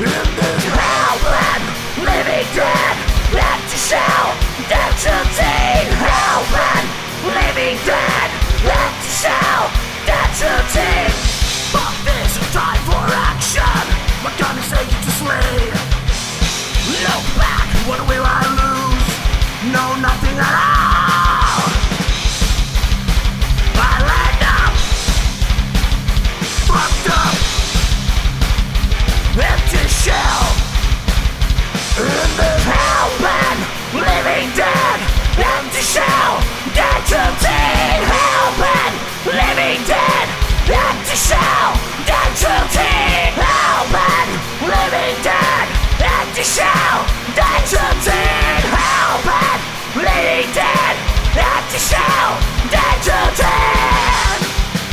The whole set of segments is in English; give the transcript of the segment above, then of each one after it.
In this hellbound, living dead, empty shell, dead to teen. Hellbound, living dead, empty shell, dead to teen. Fuck this, time for action. My gun is ready to slay. Look back, what will I lose? No, nothing at all. I land up, fucked up, empty shell. In this hellbound, living dead, empty shell, dead to teen. Hellbound, living dead, empty shell, dead to teen. Hellbound, living dead, empty shell, dead to teen. Hellbound, living dead, empty shell, dead to teen.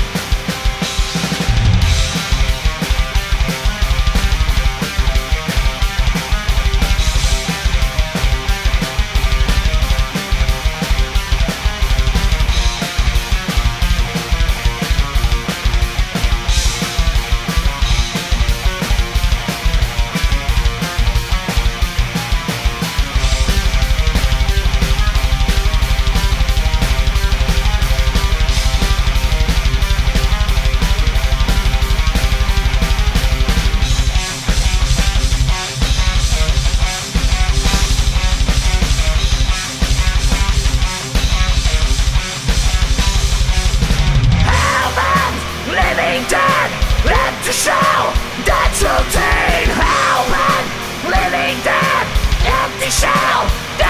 Dead, empty shell, dead to teen. Hellbound, living dead, empty shell, dead